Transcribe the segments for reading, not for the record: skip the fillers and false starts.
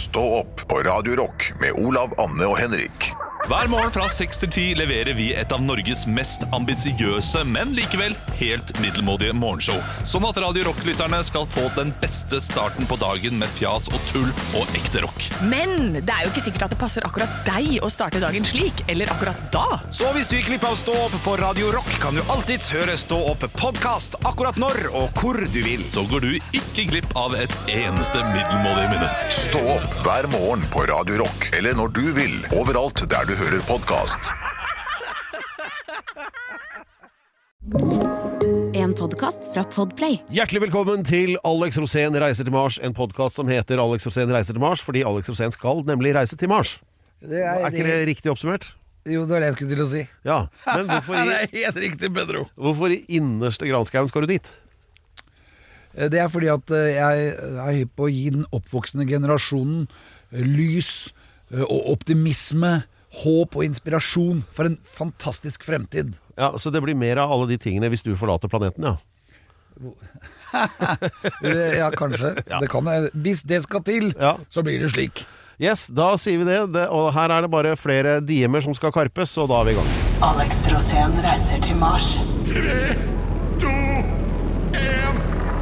Stå opp på Radio Rock med Olav, Anne og Henrik. Hver morgen fra 6 til 10 leverer vi et av Norges mest ambisiøse, men likevel helt middelmådige morgenshow. Sånn at Radio Rock-lytterne skal få den beste starten på dagen med fjas og tull og ekte rock. Men det er jo ikke sikkert at det passer akkurat deg å starte dagen slik, eller akkurat da. Så hvis du gikk glipp av Stå opp på Radio Rock, kan du alltids høre Stå opp podcast akkurat når og hvor du vil. Så går du ikke glipp av et eneste middelmådig minutt. Stå opp hver morgen på Radio Rock, eller når du vil, overalt der du hører podcast. En podcast fra Podplay. Hjertelig velkommen til Alex Rosén reiser til Mars, en podcast som heter Alex Rosén reiser til Mars, fordi Alex Rosén skal nemlig reise til Mars. Er ikke det riktig oppsummert? Jo, det var det jeg skulle til å si. Ja, men hvorfor Det er helt riktig, Pedro. hvorfor i innerste granskauen skal du dit? Det er fordi at jeg er hypp på å gi den oppvoksende generasjonen lys og optimisme, håp og inspirasjon for en fantastisk fremtid. Ja, så det blir mer av alle de tingene hvis du forlater planeten, ja. Ja, kanskje. Ja. Det kan jeg. Hvis det skal til, Ja. så blir det slik. Yes, da sier vi det, og her er det bare flere diemer som skal karpes, og da er vi i gang. Alex Rosén reiser til Mars. 3, 2, 1.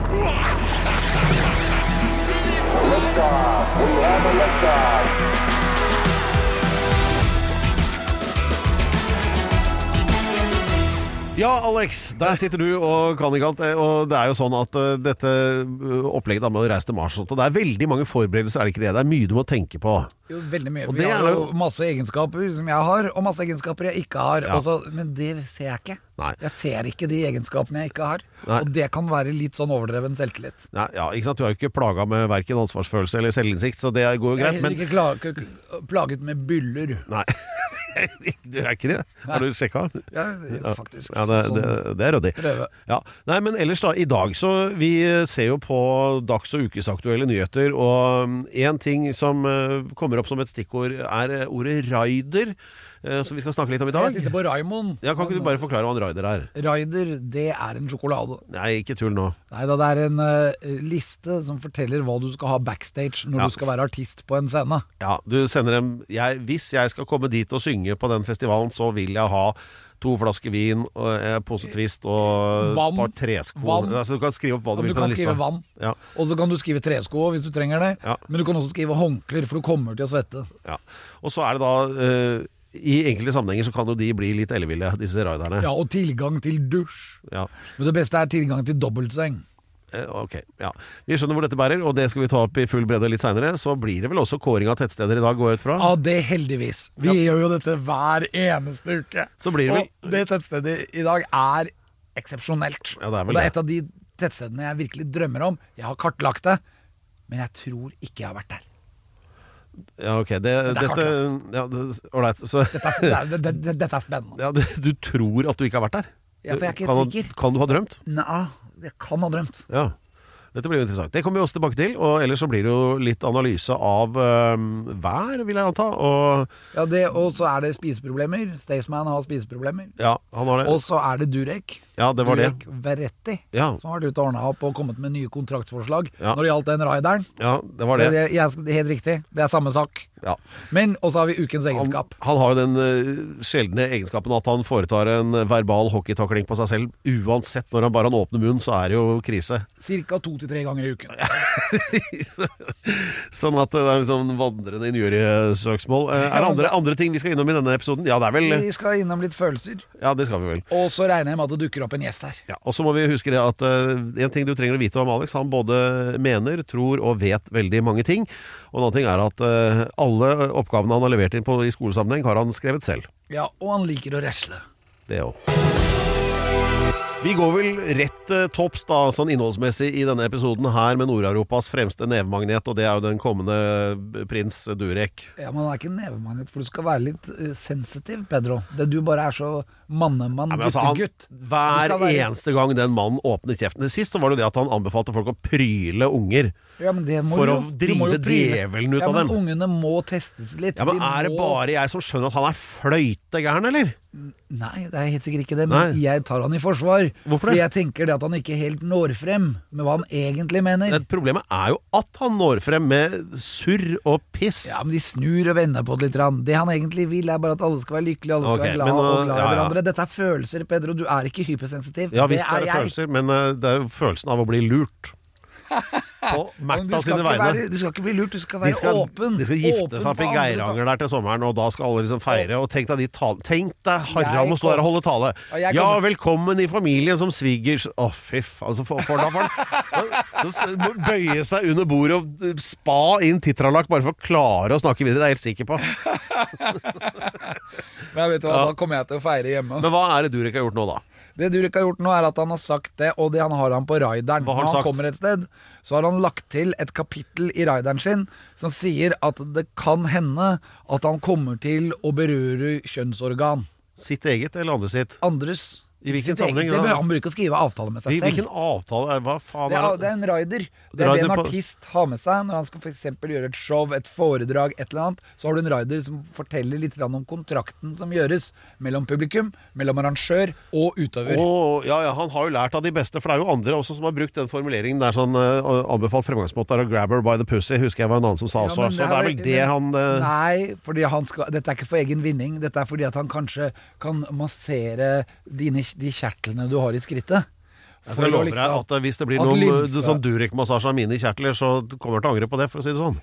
Ja, Alex, der sitter du og kan ikke alt, og det er jo sånn at dette opplegget da med å reise til Mars, og det er veldig mange forberedelser, er det ikke det? Det er mye du må tenke på. Jo, veldig mye. Og Vi det har er jo jo- masse egenskaper som jeg har, og masse egenskaper jeg ikke har. Ja. Også, men det ser jeg ikke. Nei. Jeg ser ikke de egenskapene jeg ikke har. Nei. Og det kan være litt sånn overdreven selvtillit. Nei, ja, ikke sant? Du er jo ikke plaget med hverken ansvarsfølelse eller selvinnsikt, så det går jo Jeg er greit, heller men... ikke plaget med byller. Nei, du er ikke det. Har du sjekket? Ja, faktisk. Ja, det er røddig. Prøve. Ja. Nei, men ellers da, i dag så vi ser jo på dags- og ukesaktuelle nyheter, og en ting som kommer opp som et stikkord er ordet raider, som vi skal snakke litt om i dag. Jeg titter på Raimond. Ja, kan ikke du bare forklare hva en raider er? Raider, det er en sjokolade. Nei, ikke tull nå. Nei da, det er en liste som forteller hva du skal ha backstage når Ja. du skal være artist på en scene. Ja, du sender dem, hvis jeg skal komme dit og synge på den festivalen, så vil jeg ha 2 flasker vin, og en pose twist og Vann. et par tresko. Vann. Altså, du kan skrive opp hva du Du vil på kan den lista. skrive vann, Ja, og så kan du skrive tresko hvis du trenger det. Ja. Men du kan også skrive håndklær, for du kommer til å svette. ja. Og så er det da, i enkelte sammenhenger så kan jo de bli litt elleville, disse raiderne. Ja, og tilgang til dusj. Ja. Men det beste er tilgang til dobbeltseng. Ok, ja. Vi skjønner hvor dette bærer, og det skal vi ta opp i full bredde litt senere. Så blir det vel også kåring av tettsteder i dag, går jeg ut fra? Ja, det heldigvis. Vi gjør jo dette hver eneste uke. Så blir det vel... Og det tettstedet i dag er eksepsjonelt. Ja, det er vel og det er det. et av de tettstedene jeg virkelig drømmer om. Jeg har kartlagt det, men jeg tror ikke jeg har vært der. Ja, ok, det er dette... Ja, ålreit, så... Dette er spennende. Ja, du tror at du ikke har vært der? Ja, for jeg er ikke helt sikker. Kan du ha drømt? Nei, jeg kan ha drømt. Ja, dette blir jo interessant. Det kommer vi også tilbake til, og ellers så blir det jo litt analyse av vær, vil jeg anta. Og så er det spiseproblemer. Staysman har spiseproblemer. Ja, han har det. Og så er det Durek. Ja, det var det. Durek Verretti, Ja. som har vært ute og ordnet opp og kommet med nye kontraktsforslag Ja. når det gjaldt den raideren. Ja, det var det. Det er helt riktig. Det er samme sak. Ja. Men også har vi ukens egenskap. Han har jo den sjeldne egenskapen at han foretar en verbal hockeytakling på seg selv. Uansett, når han bare åpner munnen, så er det jo krise. Cirka 2 til 3 ganger i uken. Sånn at det er liksom vandrende injuriesøksmål. Er det andre ting vi skal innom i denne episoden? Ja, det er vel... Vi skal innom litt følelser. Ja, det skal vi vel. Og så regner jeg med at det dukker opp en gjest her. Ja, og så må vi huske det at en ting du trenger å vite om Alex, han både mener, tror og vet veldig mange ting. Og en annen ting er at alle oppgavene han har levert inn på i skolesammenheng har han skrevet selv. Ja, og han liker å wrestle. Det også. Vi går vel rett topps da, sånn innholdsmessig i denne episoden her med Nord-Europas fremste nevemagnet, og det er jo den kommende prins Durek. Ja, men han er ikke nevemagnet, for du skal være litt sensitiv, Pedro. Det du bare er så mannemann, Ja, men altså, guttegutt. hver eneste gang den mannen åpner kjeften. Sist så var det det at han anbefalte folk å pryle unger. Ja, men det må for du å jo. Du må drive jo pryne. djevelen ut Ja, av men dem. ungene må testes litt. Ja, men De er det må- bare jeg som skjønner at han er fløytegæren, eller? Nei, det er helt sikkert ikke det, men Nei. jeg tar han i forsvar. Hvorfor det? Fordi jeg tenker det at han ikke helt når frem med hva han egentlig mener. Problemet er jo at han når frem med surr og piss. Ja, men de snur og vender på det litt. Det han egentlig vil, er bare at alle skal være lykkelige, alle skal Ok, være glad men nå- og glad i ja, ja. hverandre. Dette er følelser, Pedro. Du er ikke hypersensitiv. Ja, visst er det jeg. følelser, men det er jo følelsen av å bli lurt. På Men Märtha sine vegne. du skal ikke bli lurt, du skal være åpen. De skal gifte Åpen seg opp i på andre Geiranger der til sommeren, og da skal alle liksom feire. Og tenk deg Harald må stå der og holde tale. jeg Ja, kommer- velkommen i familien som svigers... Å, fy faen. Altså, for da får han bøye seg under bordet og spa inn titralakk bare for å klare å snakke videre. Det er jeg helt sikker på. Men vet du hva, da kommer jeg til å feire hjemme. Men hva er det Durek har gjort nå, da? Det Durek har gjort nå er at han har sagt det, og det han har han på raideren. Hva har han Når han sagt? kommer et sted, så har han lagt til et kapittel i raideren sin som sier at det kan hende at han kommer til å berøre kjønnsorgan. Sitt eget eller andre sitt? Andres. I hvilken Sitt eget. sammenheng Det da? bør han bruker å skrive avtale med seg selv. Hvilken avtale? Hva faen Det er en raider. Det er Raider det en på- artist har med seg når han skal for eksempel gjøre et show, et foredrag, et eller annet. Så har du en raider som forteller litt om kontrakten som gjøres mellom publikum, mellom arrangør og utøver. Ja, han har jo lært av de beste, for det er jo andre også som har brukt den formuleringen der sånn anbefalt fremgangsmåte er å grab her by the pussy, husker jeg var en annen som sa Ja, også. men Så det er vel det han Nei, fordi dette er ikke for egen vinning. Dette er fordi at han kanskje kan massere de kjertlene du har i skrittet. Jeg skal love deg at hvis det blir at noen lymfe- sånn Durek-massasje av mine kjertler, så kommer han til å angre på det, for å si det sånn.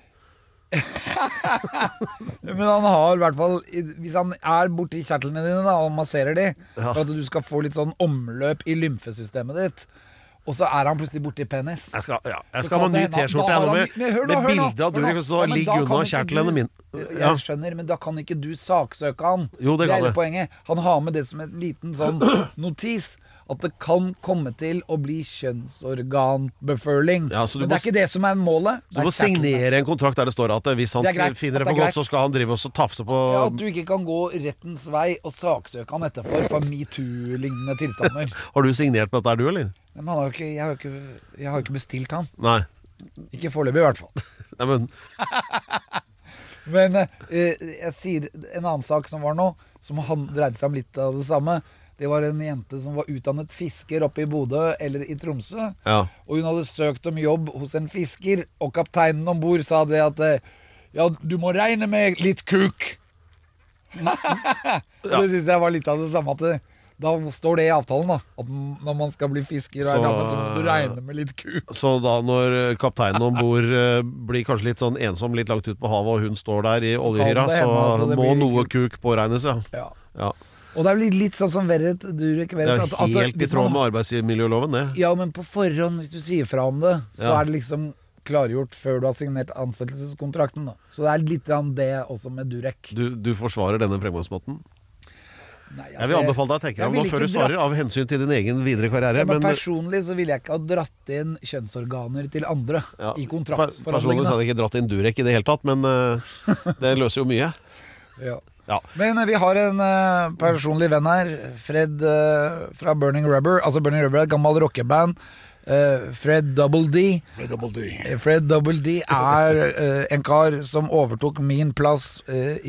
Men han har i hvert fall, hvis han er borti kjertlene dine da, og masserer de, Ja. for at du skal få litt sånn omløp i lymfesystemet ditt, og så er han plutselig borti penis. Jeg skal Så ha kan ny det hende at T-skjorte da jeg har nå han- med Men hør nå, bilde av Durek, og så Ja, men ligg da kan unna ikke kjertlene du- mine. Jeg Ja. skjønner, men da kan ikke du saksøke han. Jo, det er kan hele jeg. poenget. Han har med det som en liten sånn notis, at det kan komme til å bli kjønnsorganbeføling. Ja, så du men må det er ikke det som er målet. Så du må signere en kontrakt der det står at hvis han Det er greit, finner det det for er godt, så skal han drive og så tafse på Ja, at du ikke kan gå rettens vei og saksøke han etterfor for metoo-lignende tilstander. Har du signert på dette her, du, eller? Men han har jo ikke, jeg har jo ikke bestilt han. Nei. Ikke foreløpig, i hvert fall. Nei, men Men jeg sier en annen sak som var nå, som dreide seg om litt av det samme. Det var en jente som var utdannet fisker oppe i Bodø eller i Tromsø. Ja. Og hun hadde søkt om jobb hos en fisker, og kapteinen om bord sa det at ja, du må regne med litt kuk. Og det synes jeg var litt av det samme at da står det i avtalen, da. At når man skal bli fisker, Så må du regne med litt kuk. Så da når kapteinen om bord blir kanskje litt sånn ensom litt langt ut på havet, og hun står der i oljehyra, det så hende at det må blir noe kuk. kuk påregnes, ja. Ja. Ja. Og det er litt sånn som Durek Det Verret. er helt i tråd med arbeidsmiljøloven, det. Ja, men på forhånd, hvis du sier fra om det, så Ja. er det liksom klargjort før du har signert ansettelseskontrakten, da. Så det er litt grann det også med Durek. Du forsvarer denne fremgangsmåten? Nei, Jeg vil anbefale deg å tenke deg om nå før du svarer, av hensyn til din egen videre karriere. Ja, men Men personlig så ville jeg ikke ha dratt inn kjønnsorganer til andre ja, i personlig så hadde kontraktsforhandlingene. jeg ikke dratt inn Durek i det hele tatt, men det løser jo mye. Ja. Ja. Men vi har en personlig venn her, Fred fra Burning Rubber. Altså Burning Rubber er et gammelt rockeband. Fred Double D. Fred Double D er en kar som overtok min plass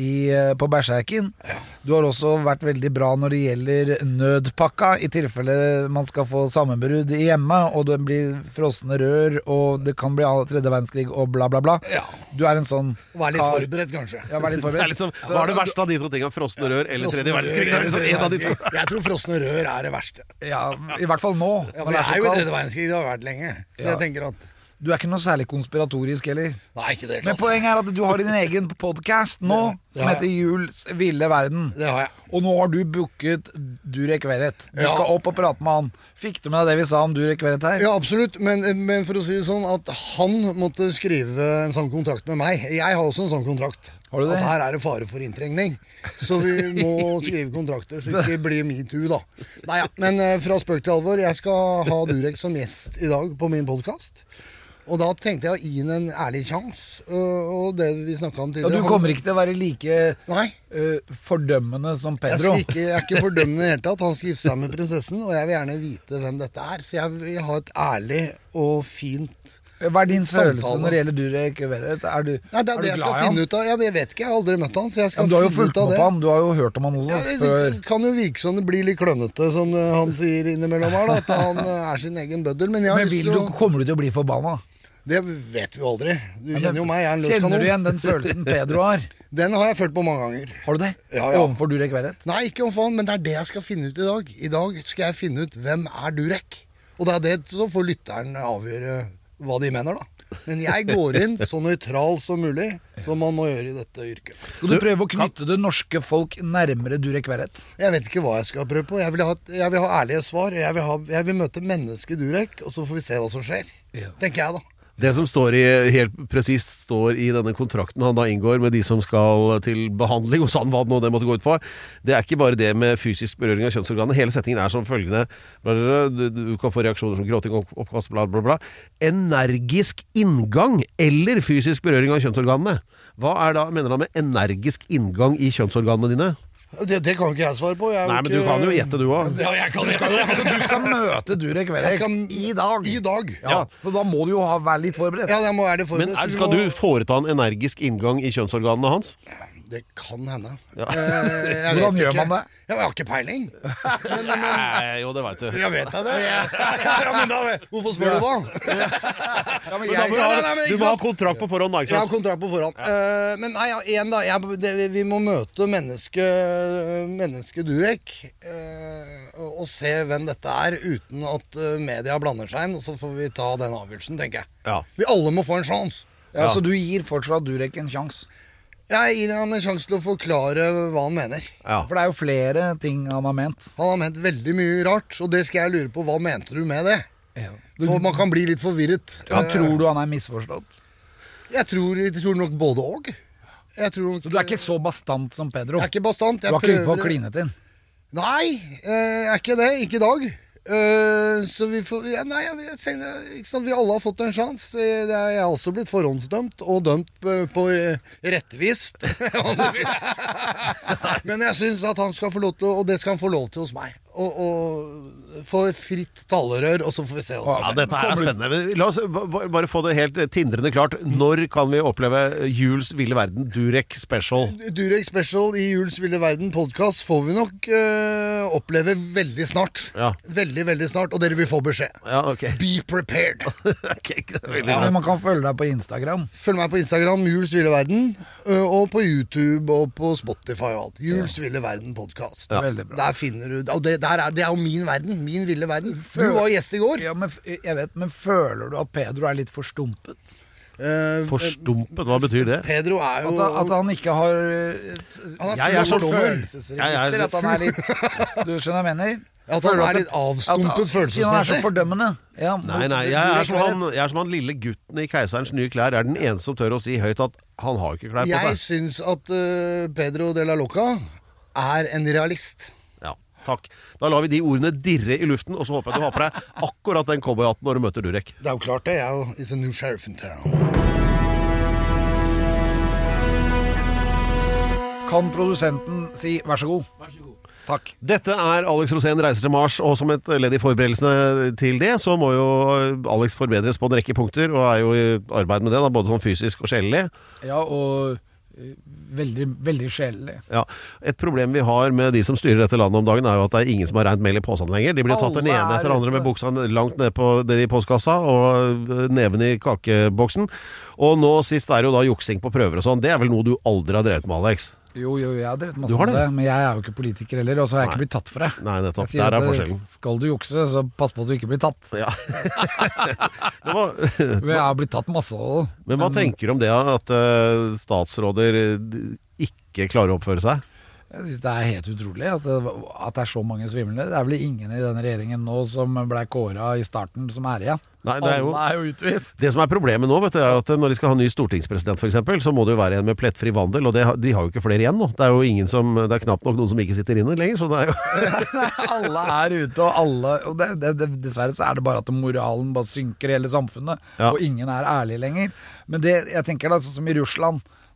på Berserken. Du har også vært veldig bra når det gjelder nødpakka, i tilfelle man skal få sammenbrudd i hjemme, og det blir frosne rør, og det kan bli tredje verdenskrig, og bla bla bla. Ja. Du er en sånn Vær litt kar- forberedt, kanskje. Ja, vær litt Det er forberedt. liksom, hva er det verste av de to tingene? Frosne rør eller tredje verdenskrig? Det er liksom en av de to. Jeg tror frosne rør er det verste. Ja, i hvert fall nå. Ja, når for det det så er jo i kaldt. tredje verdenskrig, det har vært lenge. Så Ja. jeg tenker at Du er ikke noe særlig konspiratorisk heller. nei, ikke det Men hele tatt. poenget er at du har din egen podcast nå, Ja, som ja. heter Jules ville verden. Det har jeg. Og nå har du booket Durek Verret. Du Ja. skal opp og prate med han. Fikk du med deg det vi sa om Durek Verret her? Ja, absolutt. Men for å si det sånn, at han måtte skrive en sånn kontrakt med meg. Jeg har også en sånn kontrakt. Har du det? At her er det fare for inntrengning. Så vi må skrive kontrakter så det ikke blir metoo, da. Nei, ja. Men fra spøk til alvor. Jeg skal ha Durek som gjest i dag på min podkast. Og da tenkte jeg å gi ham en ærlig sjanse. Og det vi snakka om Ja, tidligere. du kommer ikke til å være like Nei. fordømmende som Jeg, Pedro. jeg er ikke fordømmende i det hele tatt. Han skal gifte seg med prinsessen, og jeg vil gjerne vite hvem dette er. Så jeg vil ha et ærlig og fint Hva er din følelse samtale. når det gjelder Durek Verrett? Er du, Nei, det er det jeg skal finne ut av. Jeg vet ikke, jeg har aldri møtt han, så jeg skal Du har jo finne fulgt ut av med det. på han, du har jo hørt om han også Ja, før. det kan jo virke som det blir litt klønnete, som han sier innimellom her, da, at han er sin egen bøddel. Men jeg har Men lyst til å... kommer du til å bli forbanna? Det vet vi jo aldri. Du kjenner jo meg, jeg er en løs Kjenner kanon. du igjen den følelsen Pedro har? Den har jeg følt på mange ganger. Har du det? Ja. Overfor Durek Verrett? Nei, ikke om faen, men det er det jeg skal finne ut i dag. I dag skal jeg finne ut hvem er Durek. Og det er det så får lytteren avgjøre hva de mener, da. Men jeg går inn så nøytral som mulig, som man må gjøre i dette yrket. Skal du prøve å knytte det norske folk nærmere Durek Verrett? Jeg vet ikke hva jeg skal prøve på. Jeg vil ha ærlige svar. Jeg vil møte mennesket Durek, og så får vi se hva som skjer. Tenker jeg, da. Det som helt presist står i denne kontrakten han da inngår med de som skal til behandling hos han, hva nå det måtte gå ut på, det er ikke bare det med fysisk berøring av kjønnsorganet. Hele settingen er som følgende: du kan få reaksjoner som gråting, oppkast, bla bla bla. Energisk inngang eller fysisk berøring av kjønnsorganene. Hva mener han med energisk inngang i kjønnsorganene dine? Det kan ikke jeg svare på. Nei, men du kan jo gjette, du òg. Ja, jeg kan det. Du skal møte Durek Verrett i dag. I dag. Ja, så da må du jo være litt forberedt. Ja, jeg må være litt forberedt. Men skal du foreta en energisk inngang i kjønnsorganene hans? Det kan hende. Ja. Hvordan gjør man det? Jeg har ikke peiling. Nei, jo, det vet du. Jeg vet det. Ja, men da, hvorfor spør du da? Du må ha kontrakt på forhånd, da, ikke Jeg har sant? kontrakt på forhånd. Men nei, igjen da, vi må møte mennesket Durek og se hvem dette er, uten at media blander seg inn, og så får vi ta den avgjørelsen, tenker jeg. Ja. Vi alle må få en sjans. Ja, så du gir fortsatt Durek en sjanse? Jeg gir han en sjanse til å forklare hva han mener. Ja. For det er jo flere ting han har ment. Han har ment veldig mye rart, og det skal jeg lure på. Hva mente du med det? Ja. For man kan bli litt forvirret. Tror du han er misforstått? Jeg tror nok både og. Jeg tror nok, Så du er ikke så bastant som Pedro? Jeg er ikke bastant. Du har ikke ute på klinet din? Nei, jeg er ikke det. Ikke i dag. Så vi får Nei, ikke sant? Vi alle har fått en sjanse. Jeg har også blitt forhåndsdømt, og dømt på rettvist. Men jeg syns at han skal få lov til, og det skal han få lov til hos meg. Og få et fritt talerør, og så får vi se hva som Ja, skjer. dette her er spennende. La oss bare få det helt tindrende klart. Når kan vi oppleve Jules ville verden Durek Special? Durek Special i Jules ville verden podcast får vi nok oppleve veldig snart. Ja. Veldig, veldig snart, og dere vil få beskjed. Ja, ok. Be prepared. Ok, det er veldig Ja, bra. men man kan følge deg på Instagram. Følg meg på Instagram, Jules ville verden, og på YouTube og på Spotify og alt. Jules ville verden podcast. Veldig bra. Der finner du, og det er jo min verden, min ville verden. Du var gjest i går. Ja, men jeg vet, men føler du at Pedro er litt forstumpet? Forstumpet, hva betyr det? Pedro er jo At han ikke har Han er Jeg er så full av fordommer. følelsesregister? At han er litt Du skjønner hva jeg mener? At han er litt avstumpet Siden han er så følelsesmessig. fordømmende. Ja, Nei, jeg er som han lille gutten i Keiserens nye klær. Jeg er den eneste som tør å si høyt at han har ikke klær på Jeg seg. syns at Pedro de la Loca er en realist. Ja, takk. Da lar vi de ordene dirre i luften, og så håper jeg du har på deg akkurat den cowboyhatten når du møter Durek. Det er jo klart det. Jeg er jo is a new sheriff in town. Kan produsenten si vær så god? Takk. Dette er Alex Rosén reiser til Mars, og som et ledd i forberedelsene til det, så må jo Alex forbedres på en rekke punkter, og er jo i arbeid med det, da, både sånn fysisk og sjelelig. Ja, og veldig, veldig sjelelig. Ja. Et problem vi har med de som styrer dette landet om dagen, er jo at det er ingen som har rent mel i posen lenger. De blir tatt den Alle ene er etter den andre med ute. buksa langt ned på det i postkassa, og neven i kakeboksen. Og nå sist er jo da juksing på prøver og sånn. Det er vel noe du aldri har drevet med, Alex? Jo, jeg har drevet Du masse har om det? det, men jeg er jo ikke politiker heller, og så har jeg ikke blitt tatt for det. Nei, nettopp. Jeg sier Der er at, forskjellen. Skal du jukse, så pass på at du ikke blir tatt. Ja. Men hva, Men jeg har blitt tatt masse av det. men hva tenker du om det, at statsråder ikke klarer å oppføre seg? Jeg synes det er helt utrolig at det er så mange svimlende. Det er vel ingen i denne regjeringen nå som ble kåret i starten som er igjen. Nei, det er jo... Alle er jo utvist. Det som er problemet nå, vet du, er at når de skal ha ny stortingspresident for eksempel, så må det jo være en med plettfri vandel, og de har jo ikke flere igjen nå. Det er jo det er knapt nok noen som ikke sitter inne lenger, så det er jo... Alle er ute, og alle og dessverre så er det bare at moralen bare synker i hele samfunnet, Ja. og ingen er ærlig lenger. Men det, jeg tenker da, sånn som i Russland,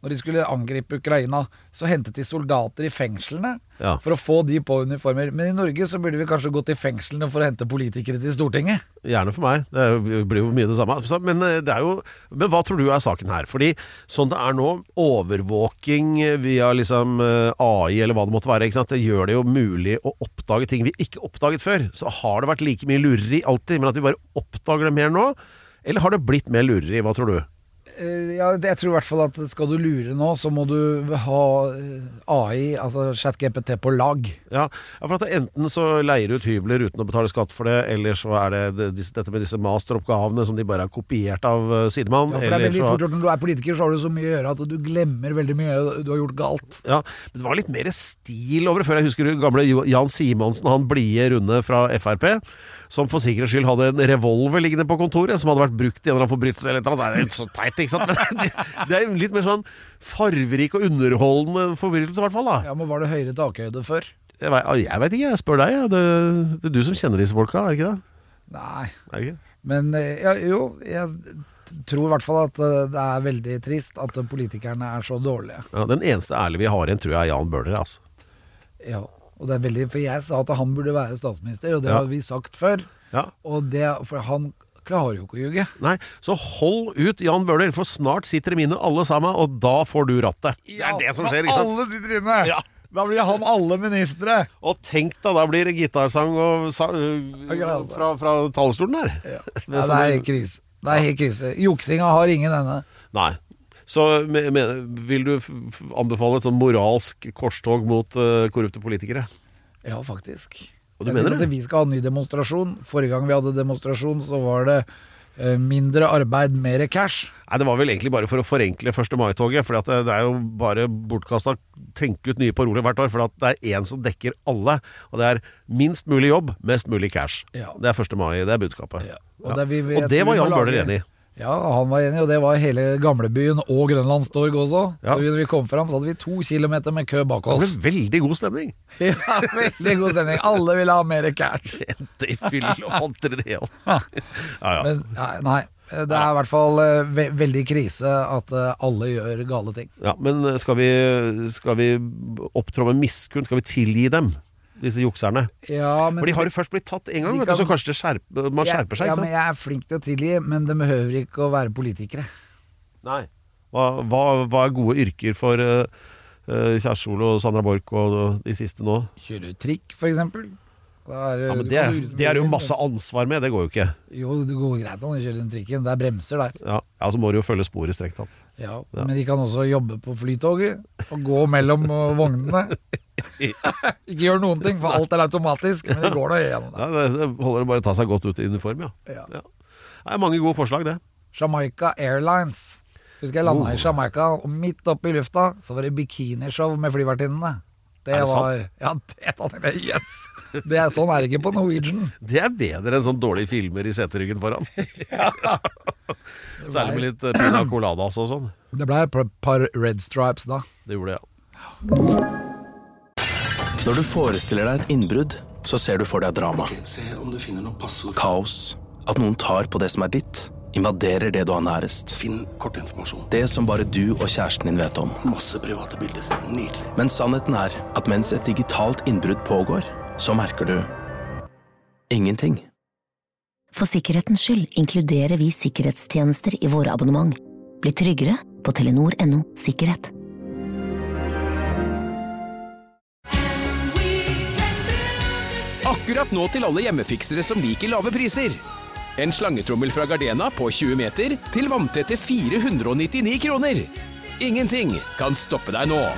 når de skulle angripe Ukraina, så hentet de soldater i fengslene for å få de på uniformer. Men i Norge så burde vi kanskje gå til fengslene for å hente politikere til Stortinget. Gjerne for meg, det blir jo mye det samme. Men hva tror du er saken her? Fordi sånn det er nå, overvåking via liksom AI eller hva det måtte være, ikke sant? Det gjør det jo mulig å oppdage ting vi ikke oppdaget før. Så har det vært like mye lureri alltid, men at vi bare oppdager det mer nå? Eller har det blitt mer lureri? Hva tror du? Jeg tror i hvert fall at skal du lure nå, så må du ha AI, altså ChatGPT på lag. Ja, for at enten så leier ut hybler uten å betale skatt for det, eller så er det dette med disse masteroppgavene som de bare har kopiert av sidemann. Ja, for det er veldig fort, når du er politiker så har du så mye å gjøre at du glemmer veldig mye du har gjort galt. Ja, men det var litt mer stil over det før. Jeg husker gamle Jan Simonsen, han blie runde fra FRP, som for sikkerhets skyld hadde en revolver liggende på kontoret, som hadde vært brukt i en eller annen forbrytelse eller et eller annet. Det er så teit, ikke sant? Men det er litt mer sånn farverik og underholdende forbrytelse i hvert fall da. Ja, men var det høyere takhøyde før? Jeg vet ikke, jeg spør deg. Det er du som kjenner disse folka, er det ikke det? Nei. Er det ikke? Men jeg tror i hvert fall at det er veldig trist at politikerne er så dårlige. Ja, den eneste ærlige vi har igjen tror jeg er Jan Bøhler, altså. Ja, og det er veldig, for jeg sa at han burde være statsminister, og det har vi sagt før. Ja. Og for han klarer jo ikke å ljuge. Nei, så hold ut Jan Bøhler, for snart sitter de inne alle sammen, og da får du rattet. Det er det som skjer, ikke sant? Alle sitter inne! Ja. Da blir han alle ministre. Og tenk da blir det gitarsang fra talerstolen her. Ja. Det er helt krise. Det er helt krise. Juksinga har ingen ende. Nei. Så vil du anbefale et sånn moralsk korstog mot korrupte politikere? Ja, faktisk. Og du mener det? Vi skal ha en ny demonstrasjon. Forrige gang vi hadde demonstrasjon, så var det mindre arbeid, mer cash. Nei, det var vel egentlig bare for å forenkle 1. mai-toget, for det er jo bare bortkastet tenke ut nye paroler hvert år, for det er en som dekker alle, og det er minst mulig jobb, mest mulig cash. Ja. Det er 1. mai, det er budskapet. Ja. Og det var Jan Bøhler enig i. Ja, han var enig, og det var hele gamlebyen og Grønlandstorg også. Ja. Når vi kom frem, så hadde vi 2 kilometer med kø bak oss. Det ble veldig god stemning. Ja, veldig god stemning. Alle ville ha mer cash. Det fyller og fant dere det også. Ja. Men, nei, det er i hvert fall veldig krise at alle gjør gale ting. Ja, men skal vi opptrå med miskunn? Skal vi tilgi dem? Disse jukserne. Ja, for de har jo først blitt tatt en gang, så kanskje man skjerper seg, ikke sant? Ja, men jeg er flink til å tilgi, men det behøver ikke å være politikere. Nei. Hva er gode yrker for Kjærsol og Sandra Borch og de siste nå? Kjøre trikk, for eksempel. Men det er jo masse ansvar med, det går jo ikke. Jo, det går greit når du kjører den trikken, det er bremser der. Ja, så må du jo følge sporet strengt tatt. Ja, men de kan også jobbe på flytoget og gå mellom vognene. Ikke gjør noen ting, for alt er automatisk, men det går da igjen. Ja, det holder å bare ta seg godt ut i uniform, ja. Det er mange gode forslag, det. Jamaica Airlines. Husker jeg landet i Jamaica, og midt oppe i lufta så var det bikinishow med flyvertinnene. Er det sant? Ja, det tenkte jeg, yes! Sånn er det ikke på Norwegian. Det er bedre enn sånn dårlige filmer i seteryggen foran. Ja. Særlig med litt pina coladas og sånn. Det ble et par Red Stripes da. Det gjorde det, ja. Når du forestiller deg et innbrudd, så ser du for deg drama. Se om du finner noe passord. Kaos. At noen tar på det som er ditt. Invaderer det du har nærest. Finn kortinformasjon. Det som bare du og kjæresten din vet om. Masse private bilder. Nydelig. Men sannheten er at mens et digitalt innbrudd pågår, så merker du ingenting. For sikkerhetens skyld inkluderer vi sikkerhetstjenester i våre abonnement. Bli tryggere på Telenor.no sikkerhet. Akkurat nå til alle hjemmefiksere som liker lave priser. En slangetrommel fra Gardena på 20 meter til vanntette 499 kroner. Ingenting kan stoppe deg nå.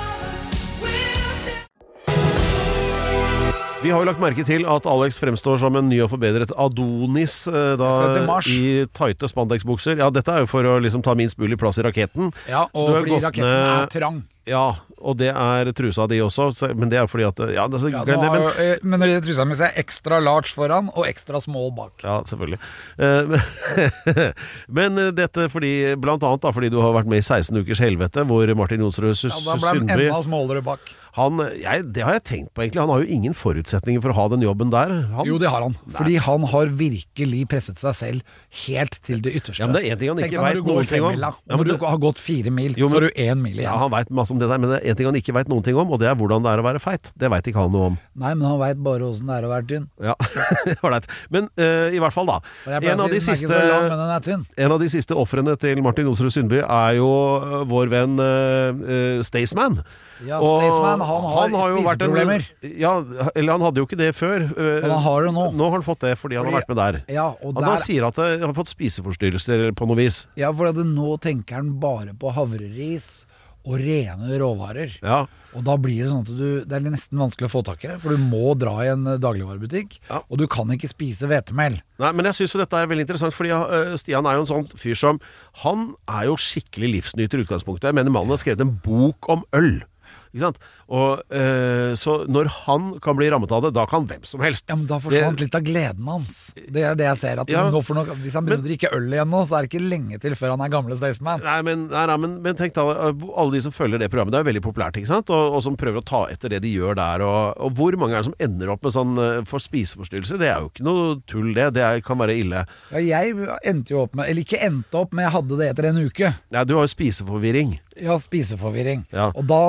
Vi har jo lagt merke til at Alex fremstår som en ny og forbedret Adonis i tighte spandexbukser. Ja, dette er jo for å liksom ta minst mulig plass i raketten. Ja, og fordi raketten er trang. Ja, og det er trusa di også, men det er fordi at men når det er trusa mi, så er ekstra large foran og ekstra small bak. Ja, selvfølgelig. Men dette blant annet fordi du har vært med i 16 ukers helvete, hvor Martin Jonsrud Sundby Det har jeg tenkt på egentlig. Han har jo ingen forutsetninger for å ha den jobben der. Jo, det har han. Fordi han har virkelig presset seg selv helt til det ytterste. Ja, men det en ting han ikke vet noen ting om. Når du har gått 4 mil, så har du 1 mil igjen. Ja, han vet masse om det der, men det en ting han ikke vet noen ting om, og det hvordan det å være feit. Det vet ikke han noe om. Nei, men han vet bare hvordan det å være tynn. Ja, ålreit. Men i hvert fall da. En av de siste offrene til Martin Johnsrud Sundby jo vår venn Staysman. Ja, Staysman, han har jo vært eller han hadde jo ikke det før. Men han har det nå. Nå har han fått det fordi han har vært med der. Ja, og han sier at han har fått spiseforstyrrelser på noe vis. Ja, for nå tenker han bare på havreris og rene råvarer. Ja. Og da blir det sånn at det nesten vanskelig å få tak i det, for du må dra i en dagligvarebutikk, og du kan ikke spise hvetemel. Nei, men jeg synes jo dette veldig interessant, fordi Stian jo en sånn fyr som, han jo skikkelig livsnyter i utgangspunktet. Jeg mener mannen har skrevet en bok om øl. Ikke sant? Og så når han kan bli rammet av det, da kan hvem som helst. Ja, men da forsvant litt av gleden hans. Det det jeg ser, at hvis han begynner å drikke øl igjen nå, så det ikke lenge til før han gamle Staysman. Nei, men tenk da, alle de som følger det programmet, det veldig populært, ikke sant? Og som prøver å ta etter det de gjør der, og hvor mange det som ender opp med sånn for spiseforstyrrelser, det jo ikke noe tull det kan være ille. Ja, jeg endte jo opp med, eller ikke endte opp, men jeg hadde det etter en uke. Ja, du har jo spiseforvirring. Ja, spiseforvirring. Ja. Og da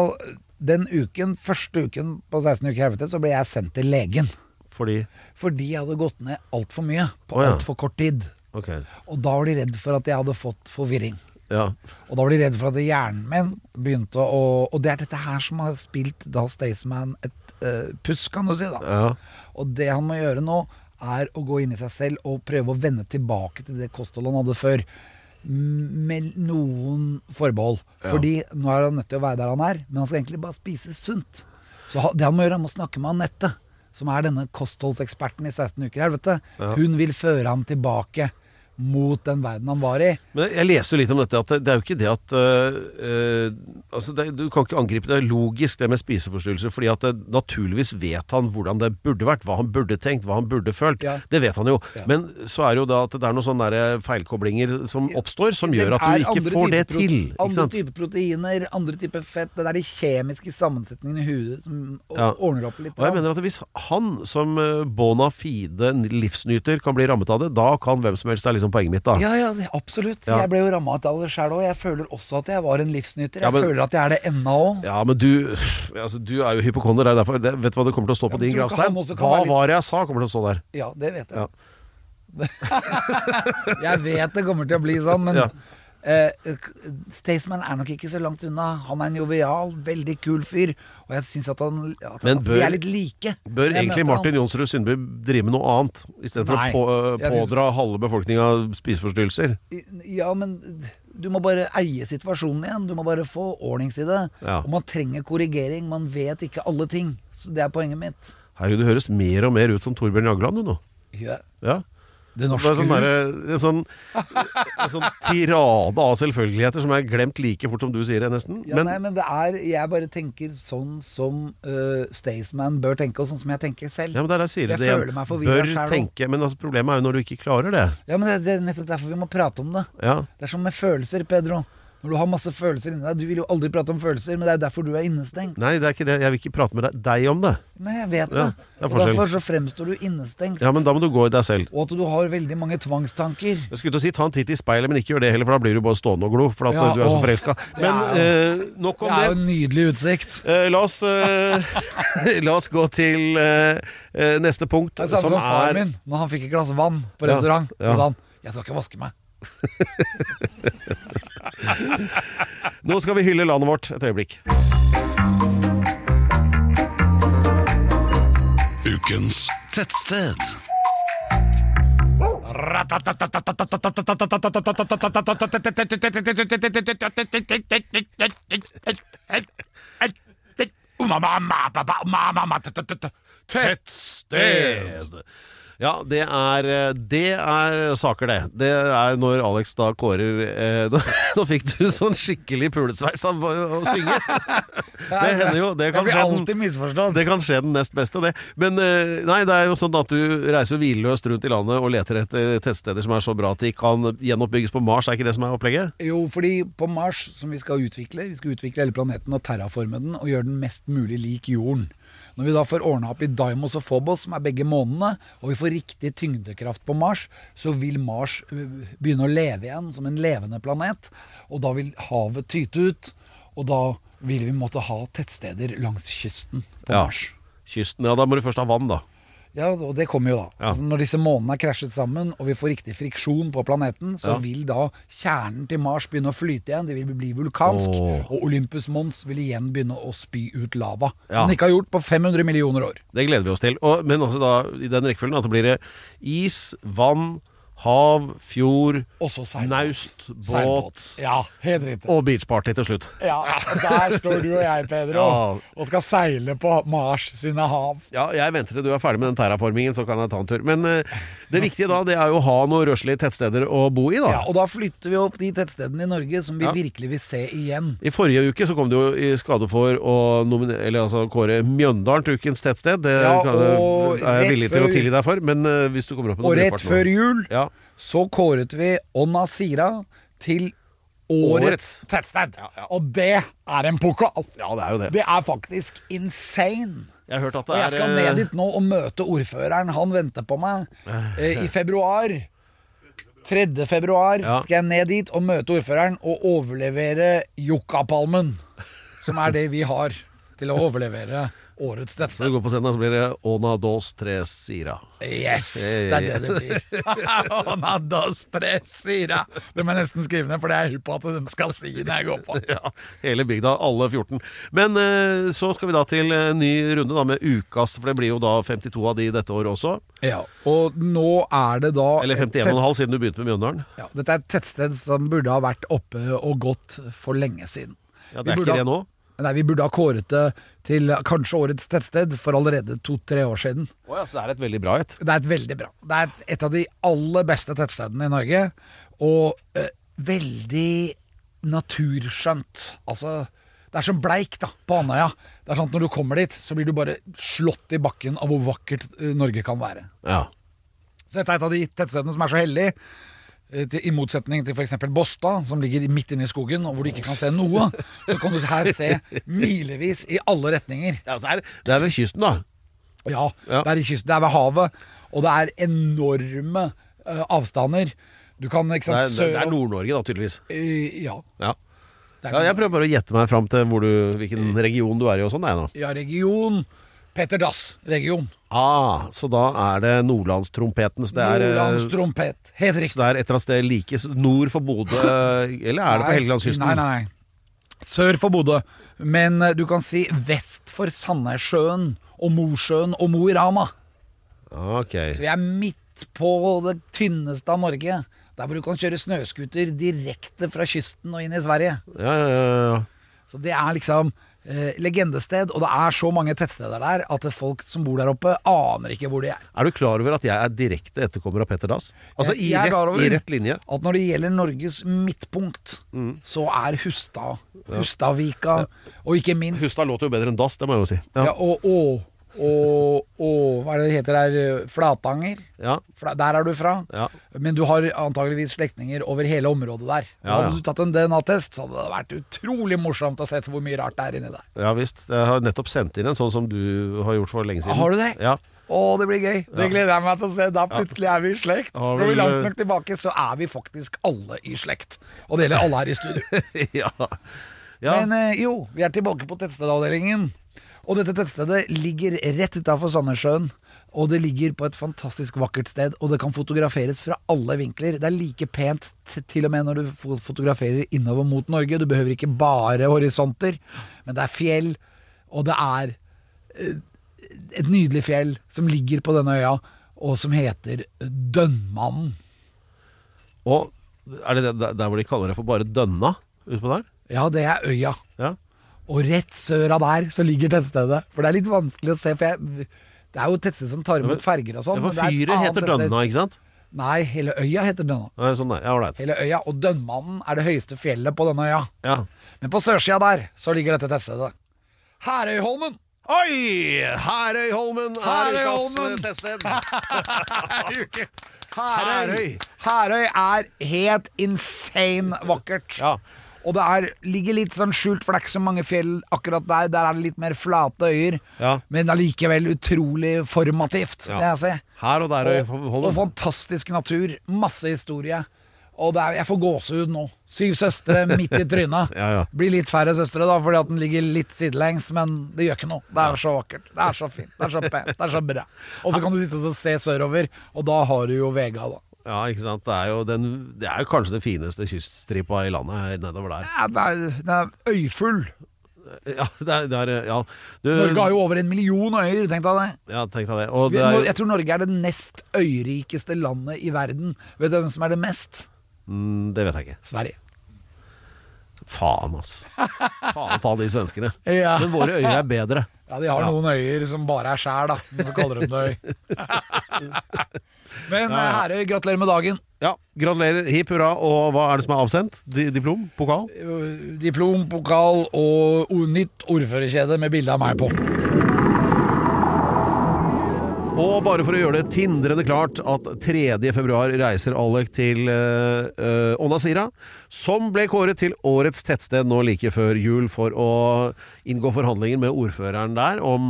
første uken på 16 uker helvete, så ble jeg sendt til legen. Fordi jeg hadde gått ned alt for mye på alt for kort tid. Okay. Og da var de redd for at jeg hadde fått forvirring. Ja. Og da var de redd for at hjernen min begynte og det dette her som har spilt da Staysman et puss, kan du si da. Ja. Og det han må gjøre nå å gå inn i seg selv og prøve å vende tilbake til det kostholdet han hadde før, med noen forbehold. Fordi nå han nødt til å være der han men han skal egentlig bare spise sunt. Så det han må gjøre, han må snakke med Annette, som denne kostholdseksperten i 16 uker helvete. Hun vil føre ham tilbake mot den verden han var i. Men jeg leser jo litt om dette, at det jo ikke det at du kan ikke angripe det logisk, det med spiseforstyrrelser, fordi at naturligvis vet han hvordan det burde vært, hva han burde tenkt, hva han burde følt. Det vet han jo. Men så det jo da at det noen sånne der feilkoblinger som oppstår, som gjør at du ikke får det til. Andre typer proteiner, andre typer fett, det de kjemiske sammensetningene i hudet som ordner opp litt. Og jeg mener at hvis han som bona fide livsnyter kan bli rammet av det, da kan hvem som helst liksom poenget mitt da. Ja, absolutt. Jeg ble jo rammet av det selv, og jeg føler også at jeg var en livsnyter. Jeg føler at jeg det ennå også. Ja, men du jo hypokonder, derfor, vet du hva det kommer til å stå på din gravstein? Hva var det jeg sa kommer til å stå der? Ja, det vet jeg. Jeg vet det kommer til å bli sånn, men Staysman nok ikke så langt unna. Han en jovial, veldig kul fyr, og jeg synes at vi litt like. Bør egentlig Martin Johnsrud Sundby drive med noe annet i stedet for å pådra halve befolkningen spiseforstyrrelser? Ja, men du må bare eie situasjonen igjen. Du må bare få ordnings i det. Og man trenger korrigering. Man vet ikke alle ting. Så det poenget mitt. Herregud, du høres mer og mer ut som Torbjørn Jagland du nå. Ja. Det norske en sånn tirade av selvfølgeligheter som glemt like fort som du sier det nesten. Ja, men jeg bare tenker sånn som Staysman bør tenke, og sånn som jeg tenker selv. Ja, men der sier det igjen. Bør tenke, men altså, problemet jo når du ikke klarer det. Ja, men det nettopp derfor vi må prate om det. Ja. Det som med følelser, Pedro. Når du har masse følelser inni deg. Du vil jo aldri prate om følelser, men det jo derfor du innestengt. Nei, det ikke det. Jeg vil ikke prate med deg om det. Nei, jeg vet det. Og derfor så fremstår du innestengt. Ja, men da må du gå i deg selv. Og at du har veldig mange tvangstanker. Jeg skulle til å si, ta en titt i speilet, men ikke gjør det heller, for da blir du bare stående og glo, for at du så forelsket. Men nok om det. Det jo en nydelig utsikt. La oss gå til neste punkt, som som far min, når han fikk et glass vann på restaurant, så sa han, jeg skal ikke vaske meg. Nå skal vi hylle landet vårt et øyeblikk. Ukens tettsted. Tettsted. Ja, det er saker det. Det er når Alex da kårer Nå fikk du sånn skikkelig pulesveis av å synge. Det hender jo. Det kan skje den nest beste, det. Men nei, det er jo sånn at du reiser hvileløst rundt i landet og leter etter tettsteder som er så bra at de kan gjenoppbygges på Mars. Er ikke det som er opplegget? Jo, fordi på Mars, som vi skal utvikle hele planeten og terraforme den og gjøre den mest mulig lik jorden. Når vi da får ordnet opp i Deimos og Phobos, som er begge månene, og vi får riktig tyngdekraft på Mars, så vil Mars begynne å leve igjen som en levende planet, og da vil havet tyte ut, og da vil vi måtte ha tettsteder langs kysten på Mars. Kysten, ja, da må du først ha vann da. Ja, og det kommer jo da. Altså, når disse månene er krasjet sammen, og vi får riktig friksjon på planeten, så vil da kjernen til Mars begynne å flyte igjen. Det vil bli vulkansk, og Olympus Mons vil igjen begynne å spy ut lava. Som den ikke har gjort på 500 millioner år. Det gleder vi oss til. Men også da, i den rekkefølgen, at det blir is, vann, hav, fjord, naust, båt ja, helt riktig. Og beachparty til slutt. Ja, der står du og jeg, Pedro, og skal seile på Mars sine hav. Ja, jeg venter til du er ferdig med den terraformingen, så kan jeg ta en tur. Men det viktige da, det er jo å ha noen røslige tettsteder å bo i da. Ja, og da flytter vi opp de tettstedene i Norge som vi virkelig vil se igjen. I forrige uke så kom det jo i skade for å kåre Mjøndalen til ukens tettsted. Det er jeg villig til å tilgi deg for, men hvis du kommer opp med noen rett før jul så kåret vi Åna-Sira til årets tettsted. Og det er en pokal. Ja, det er jo det. Det er faktisk insane. Jeg har hørt at det og jeg skal ned dit nå og møte ordføreren. Han venter på meg i februar. 3. februar skal jeg ned dit og møte ordføreren og overlevere Yucca-palmen, som er det vi har til å overlevere årets tettsted. Når du går på scenen så blir det Åna dos tres Sira. Yes, det er det blir. Åna dos tres Sira. Det må jeg nesten skrive ned, for det er jeg på at de skal si når jeg går på. Ja, hele bygda, alle 14. Men så skal vi da til en ny runde da med ukas, for det blir jo da 52 av de dette året også. Ja, og nå er det da eller 51,5 siden du begynte med Mjøndalen. Ja, dette er et tettsted som burde ha vært oppe og gått for lenge siden. Ja, det er ikke det nå? Nei, vi burde ha kåret det til kanskje årets tettsted for allerede 2-3 år siden. Ja, så det er et veldig bra et? Det er et veldig bra. Det er et av de aller beste tettstedene i Norge, og veldig naturskjønt. Altså, det er som Bleik da, på Andøya. Det er sånn at når du kommer dit, så blir du bare slått i bakken av hvor vakkert Norge kan være. Ja. Så dette er et av de tettstedene som er så heldig, i motsetning til for eksempel Båstad, som ligger midt inne i skogen, og hvor du ikke kan se noe, så kan du her se milevis i alle retninger. Ja, så det er ved kysten da? Ja, det er i kysten, det er ved havet, og det er enorme avstander. Du kan, ikke sant, det er Nord-Norge da, tydeligvis. Ja. Jeg prøver bare å gjette meg frem til hvilken region du er i og sånn, nå. Ja, region Petter Dass-region. Så da er det Nordlandstrompeten. Nordlandstrompet, helt riktig. Så det er et eller annet sted like nord for Bodø, eller er det på Helgelandskysten? Nei. Sør for Bodø. Men du kan si vest for Sandnessjøen og Mosjøen og Mo i Rana. Okay. Så vi er midt på det tynneste av Norge. Der hvor du kan kjøre snøskuter direkte fra kysten og inn i Sverige. Ja. Så det er liksom legendested, og det er så mange tettsteder der at folk som bor der oppe aner ikke hvor de er. Er du klar over at jeg er direkte etterkommer av Petter Dass? Altså i rett linje? At når det gjelder Norges midtpunkt, så er Hustadvika, og ikke minst Hustad låter jo bedre enn Dass, det må jeg jo si. Ja, og hva er det heter der? Flatanger. Ja. Der er du fra. Ja. Men du har antageligvis slektninger over hele området der. Hadde du tatt en DNA-test, så hadde det vært utrolig morsomt å se hvor mye rart det er inni der. Ja visst. Jeg har nettopp sendt inn en sånn som du har gjort for lenge siden. Har du det? Ja. Det blir gøy. Det gleder jeg meg til å se. Da plutselig er vi i slekt. Når vi er langt nok tilbake, så er vi faktisk alle i slekt. Og det gjelder alle her i studio. Ja. Men vi er tilbake på tettstedavdelingen. Og dette tettstedet ligger rett utenfor Sandnessjøen, og det ligger på et fantastisk vakkert sted, og det kan fotograferes fra alle vinkler. Det er like pent til og med når du fotograferer innover mot Norge. Du behøver ikke bare horisonter, men det er fjell, og det er et nydelig fjell som ligger på denne øya, og som heter Dønnmannen. Og er det der hvor de kaller det for bare Dønna, utpå der? Ja, det er øya. Ja. Og rett sør av der så ligger tettstedet. For det er litt vanskelig å se, for Det er jo et tettsted som tar imot ferger og sånn. Ja, for fyret heter Dønna, ikke sant? Nei, hele øya heter Dønna. Ja, sånn der. Ja, alright. Hele øya, og Dønnmannen er det høyeste fjellet på denne øya. Ja. Men på sørsida der, så ligger dette tettstedet. Herøyholmen! Oi! Herøyholmen er ukas teststed. Herøy er helt insane vakkert. Ja. Og det ligger litt sånn skjult, for det er ikke så mange fjell akkurat der. Der er det litt mer flate øyer. Ja. Men allikevel utrolig formativt, vil jeg si. Her og der og fantastisk natur. Masse historie. Og jeg får gåsehud nå. 7 søstre midt i trynet. Blir litt færre søstre da, fordi at den ligger litt sidelengs, men det gjør ikke noe. Det er så vakkert. Det er så fint. Det er så pent. Det er så bra. Og så kan du sitte og se sørover, og da har du jo Vega da. Ja, ikke sant. Det er jo kanskje den fineste kyststripa i landet nedover der. Ja, den er øyfull. Ja, ja. Norge har jo over 1 million øyer, tenk deg det. Ja, tenk deg det. Og jeg tror Norge er det nest øyrikeste landet i verden. Vet du hvem som er det mest? Det vet jeg ikke. Sverige. Faen, ass. Faen ta de svenskene. Ja. Men våre øyer er bedre. Ja, de har noen øyer som bare er skjær, da. Så kaller de det øy. Men Herøy, gratulerer med dagen. Ja, gratulerer. Hipp hurra. Og hva er det som er avsendt? Diplom? Pokal? Diplom, pokal og nytt ordførerkjede med bilde av meg på. Og bare for å gjøre det tindrende klart at 3. februar reiser Alec til Ånasira, som ble kåret til årets tettsted nå like før jul for å inngå forhandlinger med ordføreren der om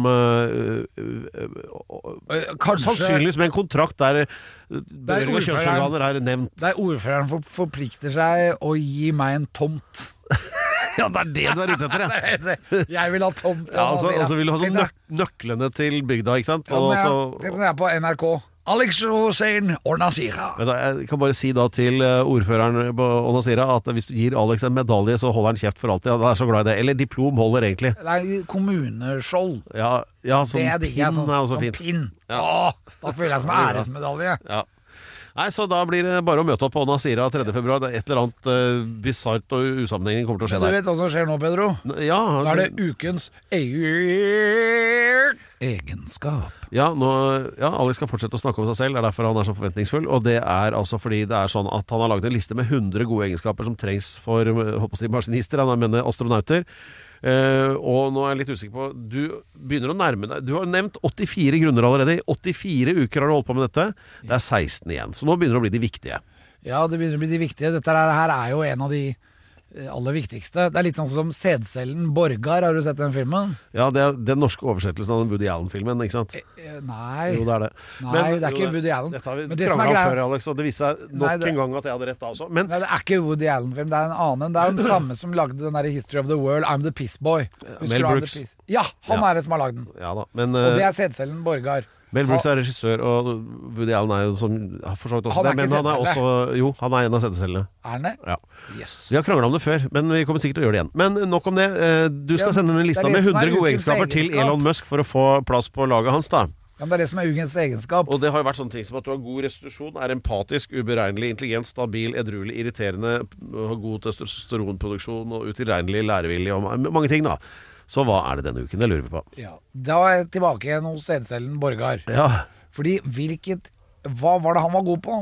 sannsynligvis med en kontrakt der berøring av kjønnsorganer er nevnt. Der ordføreren forplikter seg å gi meg en tomt. Ja, det er det du er ute etter, ja. Jeg vil ha tomt. Ja, og så vil du ha sånn nøklene til bygda, ikke sant? Det er på NRK. Alex Rosén, Ånasira. Jeg kan bare si da til ordføreren på Ånasira at hvis du gir Alex en medalje, så holder han kjeft for alltid. Han er så glad i det. Eller diplom holder egentlig. Det er kommuneskjold. Ja, sånn pinn er også fint. Pinn. Ja. Da føler jeg som æresmedalje. Ja. Nei, så da blir det bare å møte opp på Ånasira 3. februar. Det er et eller annet bizarrt og usammenhengende kommer til å skje der. Du vet hva som skjer nå, Pedro? Ja. Da er det ukens egenskap. Ja, Alex skal fortsette å snakke om seg selv. Det er derfor han er så forventningsfull. Og det er altså fordi det er sånn at han har laget en liste med 100 gode egenskaper som trengs for maskinister, han mener astronauter. Og nå er jeg litt usikker på du begynner å nærme deg. Du har nevnt 84 grunner allerede. 84 uker har du holdt på med dette. Det er 16 igjen, så nå begynner det å bli de viktige. Ja, det begynner å bli de viktige. Dette her er jo en av de aller viktigste. Det er litt sånn som Sædcellen Borgar. Har du sett den filmen? Ja, det er den norske oversettelsen av den Woody Allen-filmen, ikke sant? Nei. Jo, det er det. Nei, det er ikke Woody Allen. Dette har vi kranglet om før, Alex, og det viser seg nok en gang at jeg hadde rett da også. Nei, det er ikke Woody Allen-film, det er en annen. Det er den samme som lagde den der History of the World, I'm the Piss Boy. Mel Brooks. Ja, han er det som har lagd den. Ja da, men og det er Sædcellen Borgar. Mel Brooks er regissør, og Woody Allen er jo som for så vidt også det, men han er også, jo, han er en av sædcellene. Er han det? Ja. Yes. Vi har kranglet om det før, men vi kommer sikkert til å gjøre det igjen. Men nok om det. Du skal sende en lista med 100 gode egenskaper til Elon Musk for å få plass på laget hans da. Ja, men det er det som er ukens egenskap. Og det har jo vært sånne ting som at du har god restitusjon, er empatisk, uberegnelig, intelligent, stabil, edruelig, irriterende, har god testosteronproduksjon og utilregnelig, lærevillig og mange ting da. Så hva er det denne uken? Det lurer vi på. Ja, da er jeg tilbake igjen hos Sædcellen Borgar. Ja. Fordi hva var det han var god på?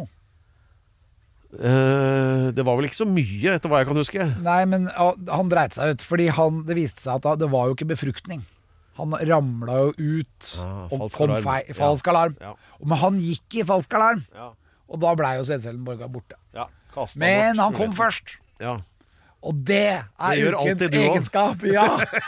Det var vel ikke så mye, etter hva jeg kan huske. Nei, men han dreit seg ut. Fordi det viste seg at det var jo ikke befruktning. Han ramla jo ut og kom falsk alarm. Ja. Men han gikk i falsk alarm. Ja. Og da ble jo Sædcellen Borgar borte. Ja, men han kom først. Ja. Og det er ukens egenskap. Ja.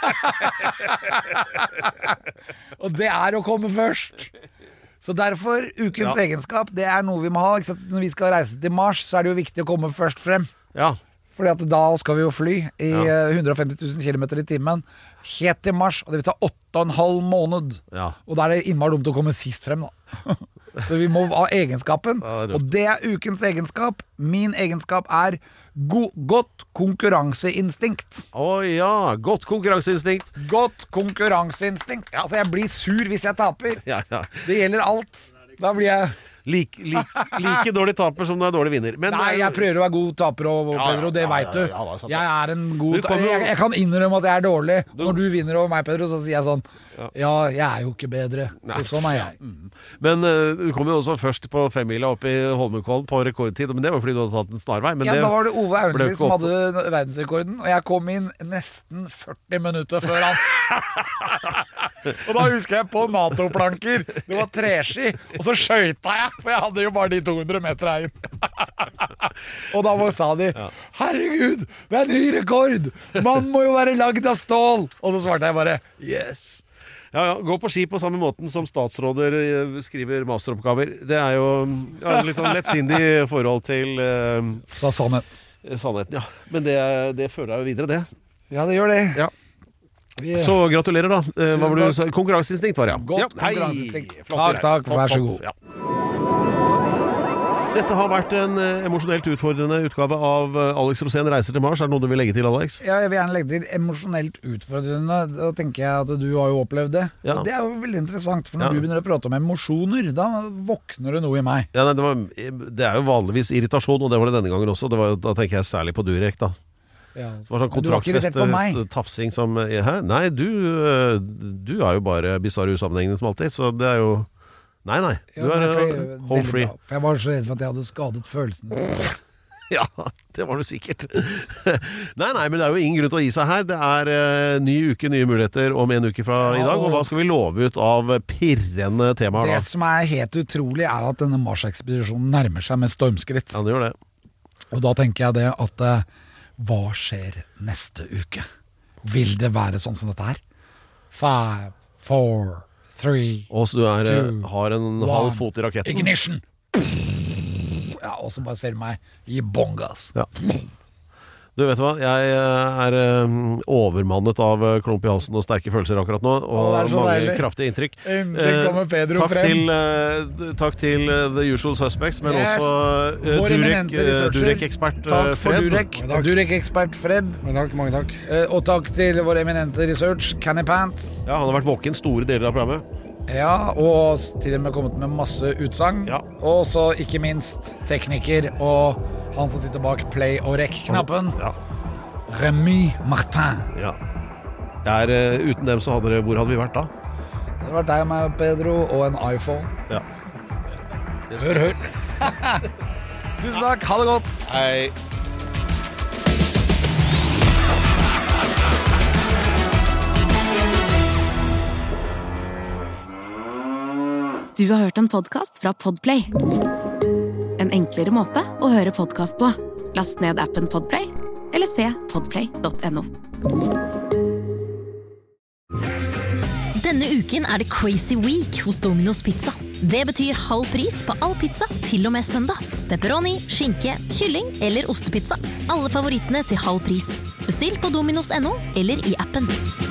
Og det er å komme først. Så derfor, ukens egenskap, det er noe vi må ha. Når vi skal reise til Mars, så er det jo viktig å komme først frem. Ja. Fordi at da skal vi jo fly i 150 000 km i timen helt til Mars, og det vil ta 8,5 måned. Ja. Og da er det innmari dumt å komme sist frem da. Så vi må ha egenskapen. Og det er ukens egenskap. Min egenskap er godt konkurranseinstinkt. Ja, godt konkurranseinstinkt. Godt konkurranseinstinkt. Ja, for jeg blir sur hvis jeg taper. Ja. Det gjelder alt. Da blir jeg Like dårlig taper som du er dårlig vinner. Men, nei, jeg prøver å være god taper, Pedro, det vet du. Jeg er en god jeg kan innrømme at jeg er dårlig. Når du vinner over meg, Pedro, så sier jeg sånn ja, jeg er jo ikke bedre. Sånn er jeg. Men du kom jo også først på 5-mila opp i Holmenkollen på rekordtid, men det var fordi du hadde tatt en snarvei. Men da var det Ove Aunli som hadde verdensrekorden, og jeg kom inn nesten 40 minutter før han. Og da husker jeg på NATO-planker, det var treski, og så skjøyta jeg, for jeg hadde jo bare de 200 meter inn. Og da sa de, herregud, det er ny rekord, man må jo være lagd av stål. Og så svarte jeg bare, yes. Ja, gå på ski på samme måten som statsråder skriver masteroppgaver. Det er jo litt sånn lettsindig forhold til Så sannhet. Sannheten, ja. Men det fører deg jo videre, det. Ja, det gjør det. Ja. Så gratulerer da. Hva var det? Konkurranseinstinkt var det, ja. Godt konkurranseinstinkt. Takk, vær så god. Ja. Dette har vært en emosjonelt utfordrende utgave av Alex Rosén reiser til Mars. Er det noe du vil legge til, Alex? Ja, jeg vil gjerne legge til emosjonelt utfordrende. Da tenker jeg at du har jo opplevd det. Ja. Og det er jo veldig interessant, for når du begynner å prate om emosjoner, da våkner det noe i meg. Ja, det er jo vanligvis irritasjon, og det var det denne gangen også. Da tenker jeg særlig på Durek, da. Ja. Det var sånn kontraktfestet tafsing som Hæ? Nei, du er jo bare bizarre usammenhengende som alltid, så det er jo Nei, du er home free. For jeg var så redd for at jeg hadde skadet følelsen. Ja, det var du sikkert. Nei, men det er jo ingen grunn til å gi seg her. Det er ny uke, nye muligheter om en uke fra i dag. Og hva skal vi love ut av pirrende temaer da? Det som er helt utrolig er at denne Mars-ekspedisjonen nærmer seg med stormskritt. Ja, det gjør det. Og da tenker jeg det at hva skjer neste uke? Vil det være sånn som dette her? 5, 4, 3, og så du har en halv fot i raketten. Ignition! Ja, og så bare ser du meg i bongas. Ja. Du vet hva, jeg er overmannet av klump i halsen og sterke følelser akkurat nå, og mange kraftige inntrykk. Endelig kommer Pedro frem. Takk til The Usual Suspects, men også Durek-ekspert Fred. Takk for Durek. Durek-ekspert Fred. Mange takk. Og takk til vår eminente research, Canny Pants. Ja, han har vært våken store deler av programmet. Ja, og til og med kommet med masse utsagn. Ja. Og så ikke minst tekniker og han som sitter bak play og rec-knappen. Ja. Remy Martin. Ja. Uten dem så hvor hadde vi vært da? Det hadde vært deg og meg, Pedro, og en iPhone. Ja. Hør. Tusen takk, ha det godt. Hei. Du har hørt en podcast fra Podplay. En enklere måte å høre podcast på. Last ned appen Podplay, eller se podplay.no. Denne uken er det Crazy Week hos Domino's Pizza. Det betyr halv pris på all pizza til og med søndag. Pepperoni, skinke, kylling eller ostepizza. Alle favorittene til halv pris. Bestill på dominos.no eller i appen.